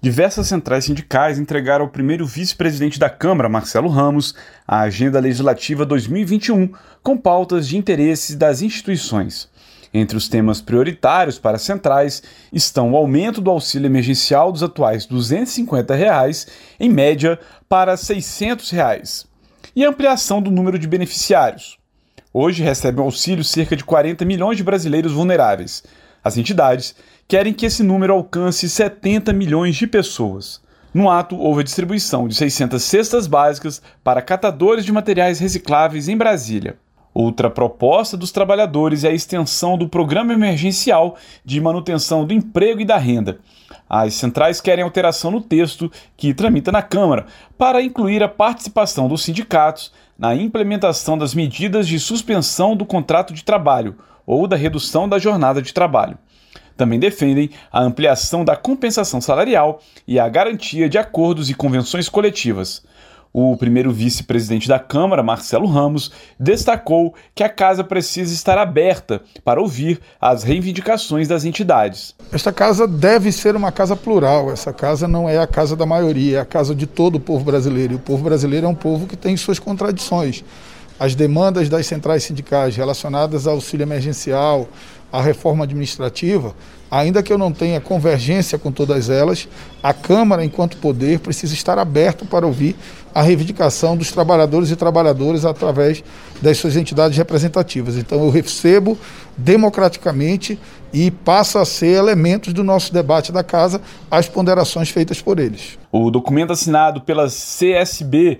Diversas centrais sindicais entregaram ao primeiro vice-presidente da Câmara, Marcelo Ramos, a Agenda Legislativa 2021, com pautas de interesse das instituições. Entre os temas prioritários para as centrais estão o aumento do auxílio emergencial dos atuais R$ 250, em média, para R$ 600, e a ampliação do número de beneficiários. Hoje recebem o auxílio cerca de 40 milhões de brasileiros vulneráveis. As entidades querem que esse número alcance 70 milhões de pessoas. No ato, houve a distribuição de 600 cestas básicas para catadores de materiais recicláveis em Brasília. Outra proposta dos trabalhadores é a extensão do Programa Emergencial de Manutenção do Emprego e da Renda. As centrais querem alteração no texto que tramita na Câmara para incluir a participação dos sindicatos na implementação das medidas de suspensão do contrato de trabalho ou da redução da jornada de trabalho. Também defendem a ampliação da compensação salarial e a garantia de acordos e convenções coletivas. O primeiro vice-presidente da Câmara, Marcelo Ramos, destacou que a casa precisa estar aberta para ouvir as reivindicações das entidades. Esta casa deve ser uma casa plural, essa casa não é a casa da maioria, é a casa de todo o povo brasileiro. E o povo brasileiro é um povo que tem suas contradições. As demandas das centrais sindicais relacionadas ao auxílio emergencial, à reforma administrativa, ainda que eu não tenha convergência com todas elas, a Câmara, enquanto poder, precisa estar aberto para ouvir a reivindicação dos trabalhadores e trabalhadoras através das suas entidades representativas. Então eu recebo democraticamente e passa a ser elementos do nosso debate da Casa as ponderações feitas por eles. O documento assinado pelas CSB,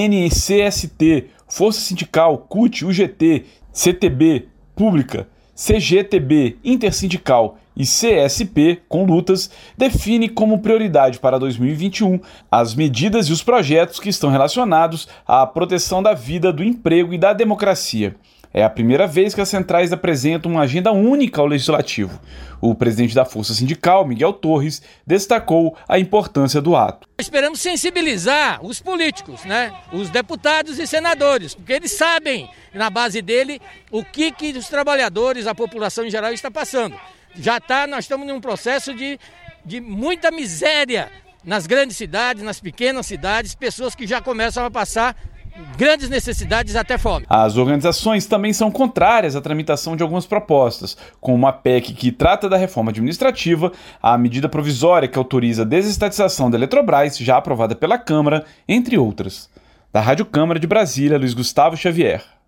NCST, Força Sindical, CUT, UGT, CTB, Pública, CGTB, Intersindical e CSP, com lutas, define como prioridade para 2021 as medidas e os projetos que estão relacionados à proteção da vida, do emprego e da democracia. É a primeira vez que as centrais apresentam uma agenda única ao Legislativo. O presidente da Força Sindical, Miguel Torres, destacou a importância do ato. Esperamos sensibilizar os políticos, os deputados e senadores, porque eles sabem, na base dele, o que os trabalhadores, a população em geral está passando. Nós estamos num processo de muita miséria nas grandes cidades, nas pequenas cidades, pessoas que já começam a passar grandes necessidades, até fome. As organizações também são contrárias à tramitação de algumas propostas, como a PEC que trata da reforma administrativa, a medida provisória que autoriza a desestatização da Eletrobras, já aprovada pela Câmara, entre outras. Da Rádio Câmara de Brasília, Luiz Gustavo Xavier.